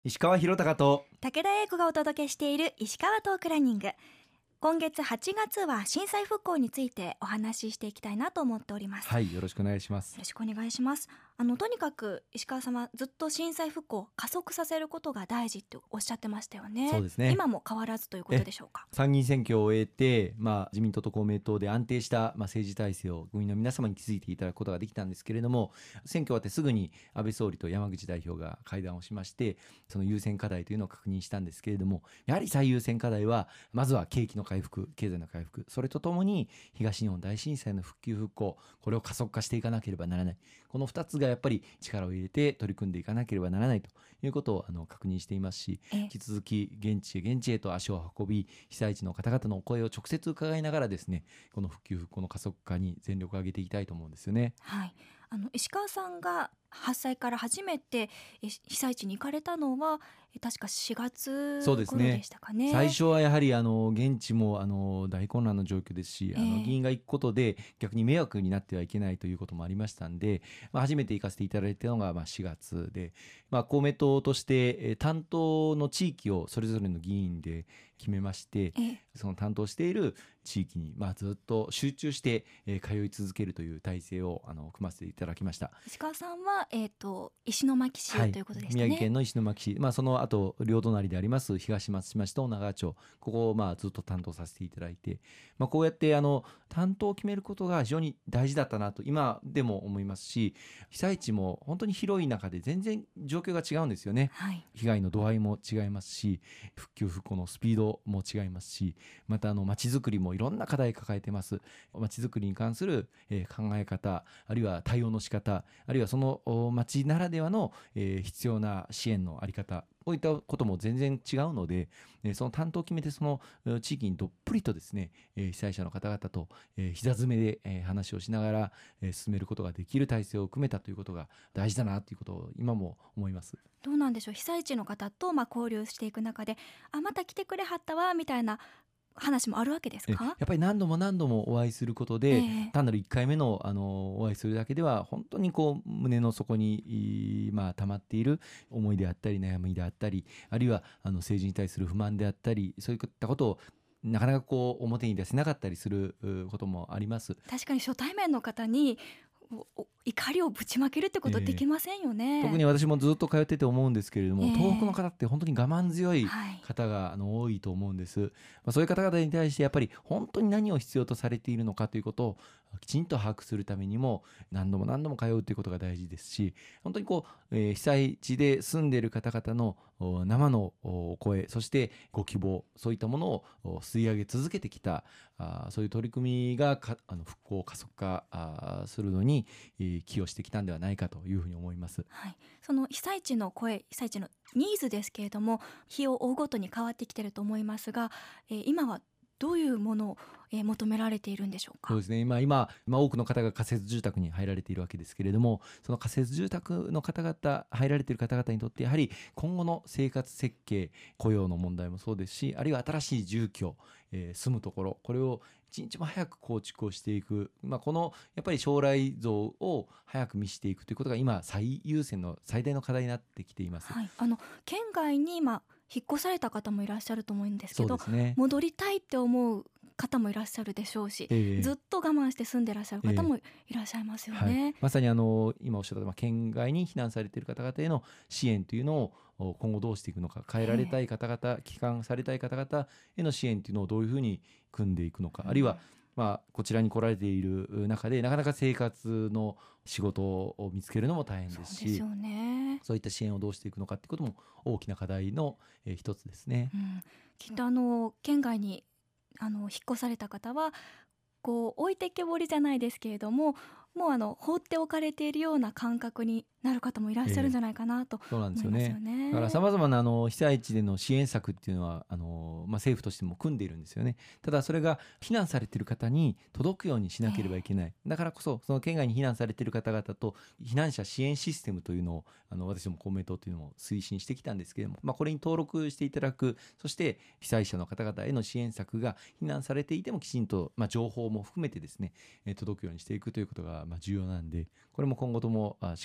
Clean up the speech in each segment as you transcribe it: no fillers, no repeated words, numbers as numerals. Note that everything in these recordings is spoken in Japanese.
石川博隆と武田英子がお届けしている石川トークランニング。今月8月は震災復興についてお話ししていきたいなと思っております。 はい、よろしくお願いします。 よろしくお願いします。とにかく石川様ずっと震災復興を加速させることが大事っておっしゃってましたよね。 そうですね。 今も変わらずということでしょうか。 参議院選挙を終えて、自民党と公明党で安定した、政治体制を国民の皆様に築いていただくことができたんですけれども、選挙終わってすぐに安倍総理と山口代表が会談をしまして、その優先課題というのを確認したんですけれども、やはり最優先課題はまずは景気の回復、経済の回復、それとともに東日本大震災の復旧復興、これを加速化していかなければならない。この2つがやっぱり力を入れて取り組んでいかなければならないということを確認していますし、引き続き現地へと足を運び、被災地の方々の声を直接伺いながらですね、この復旧復興の加速化に全力を挙げていきたいと思うんですよね。 はい、石川さんが発災から初めて被災地に行かれたのは確か4月頃でしたかね。 最初はやはり現地も大混乱の状況ですし、議員が行くことで逆に迷惑になってはいけないということもありましたんで、初めて行かせていただいたのが4月で、公明党として担当の地域をそれぞれの議員で決めまして、その担当している地域にずっと集中して通い続けるという体制を組ませていただきました。 石川さんは、石巻市ということでしたね。 宮城県の石巻市、その後両隣であります東松島市と女川町、ここをずっと担当させていただいて、こうやって担当を決めることが非常に大事だったなと今でも思いますし、被災地も本当に広い中で全然状況が違うんですよね。被害の度合いも違いますし、復旧復興のスピードも違いますし、また街づくりもいろんな課題抱えてます。街づくりに関する考え方、あるいは対応の仕方、あるいはその街ならではの必要な支援のあり方、こういったことも全然違うので、その担当を決めてその地域にどっぷりとですね、被災者の方々と膝詰めで話をしながら進めることができる体制を組めたということが大事だなということを今も思います。 どうなんでしょう、被災地の方と交流していく中で、また来てくれはったわみたいな話もあるわけですか？ やっぱり何度もお会いすることで、単なる1回目のお会いするだけでは本当に胸の底に溜まっている思いであったり悩みであったり、あるいは政治に対する不満であったり、そういったことをなかなか表に出せなかったりすることもあります。 確かに初対面の方に怒りをぶちまけるってことできませんよね。 特に私もずっと通ってて思うんですけれども、東北の方って本当に我慢強い方が多いと思うんです。そういう方々に対してやっぱり本当に何を必要とされているのかということをきちんと把握するためにも何度も通うということが大事ですし、本当に被災地で住んでいる方々の生の声、そしてご希望、そういったものを吸い上げ続けてきたそういう取り組みが復興を加速化するのに寄与してきたんではないかというふうに思います。 その被災地の声、被災地のニーズですけれども、日を追うごとに変わってきていると思いますが、今はどういうものを求められているんでしょうか？ そうですね、今多くの方が仮設住宅に入られているわけですけれども、その仮設住宅の方々、入られている方々にとってやはり今後の生活設計、雇用の問題もそうですし、あるいは新しい住居、住むところ、これを一日も早く構築をしていく、このやっぱり将来像を早く見せていくということが今最優先の最大の課題になってきています。 県外に引っ越された方もいらっしゃると思うんですけど、 そうですね、 戻りたいって思う方もいらっしゃるでしょうし、ずっと我慢して住んでらっしゃる方もいらっしゃいますよね。 まさに今おっしゃった県外に避難されている方々への支援というのを今後どうしていくのか、帰られたい方々、帰還されたい方々への支援というのをどういうふうに組んでいくのか、あるいはこちらに来られている中でなかなか生活の仕事を見つけるのも大変ですし、 そうですよね。 そういった支援をどうしていくのかということも大きな課題の一つですね。 きっと県外に引っ越された方は置いてけぼりじゃないですけれども、もう放っておかれているような感覚になる方もいらっしゃるんじゃないかなと思いますよね。 そうなんですよね。だから様々な被災地での支援策っていうのは政府としても組んでいるんですよね。ただそれが避難されている方に届くようにしなければいけない。だからこそその県外に避難されている方々と避難者支援システムというのを私ども公明党というのも推進してきたんですけれども、これに登録していただく、そして被災者の方々への支援策が避難されていてもきちんと情報も含めてですね届くようにしていくということが重要なんで、これも今後ともしっかりと強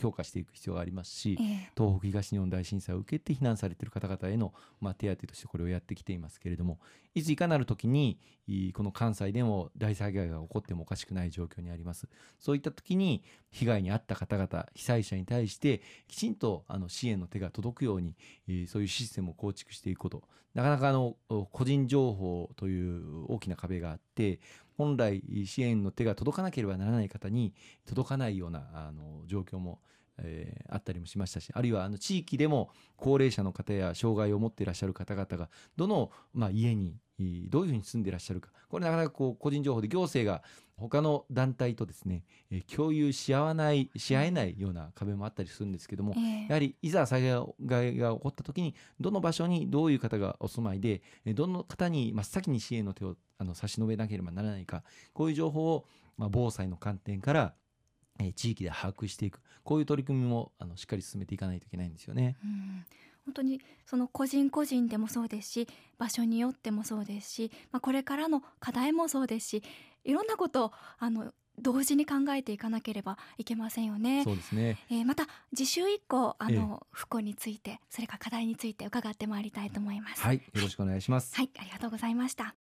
強化していく必要がありますし、 ええ東北東日本大震災を受けて避難されている方々への、手当としてこれをやってきていますけれども、いついかなる時にこの関西でも大災害が起こってもおかしくない状況にあります。そういった時に被害に遭った方々、被災者に対してきちんと支援の手が届くように、そういうシステムを構築していくこと。なかなか個人情報という大きな壁があって、本来支援の手が届かなければならない方に届かないような状況も、あったりもしましたし、あるいは地域でも高齢者の方や障害を持っていらっしゃる方々がどの、家にどういうふうに住んでいらっしゃるか、これなかなか個人情報で行政が他の団体とですね、共有し合えないような壁もあったりするんですけども、やはりいざ災害が起こった時にどの場所にどういう方がお住まいで、どの方に真っ先に支援の手を差し伸べなければならないか、こういう情報を、防災の観点から地域で把握していく、こういう取り組みもしっかり進めていかないといけないんですよね。 本当にその個人個人でもそうですし、場所によってもそうですし、これからの課題もそうですし、いろんなことを同時に考えていかなければいけませんよね。 そうですね。 また次週以降ええ不幸について、それから課題について伺ってまいりたいと思います。 はい、よろしくお願いします。 はい、ありがとうございました。